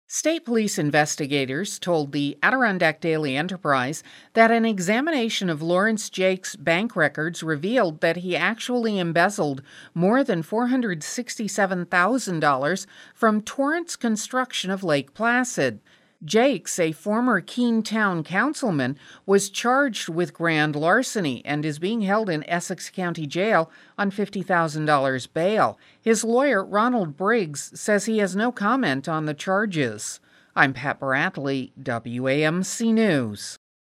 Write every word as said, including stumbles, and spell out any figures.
State police investigators told the Adirondack Daily Enterprise that an examination of Lawrence Jake's bank records revealed that he actually embezzled more than four hundred sixty-seven thousand dollars from Torrance Construction of Lake Placid. Jakes, a former Keene Town councilman, was charged with grand larceny and is being held in Essex County Jail on fifty thousand dollars bail. His lawyer, Ronald Briggs, says he has no comment on the charges. I'm Pat Bradley, W A M C News.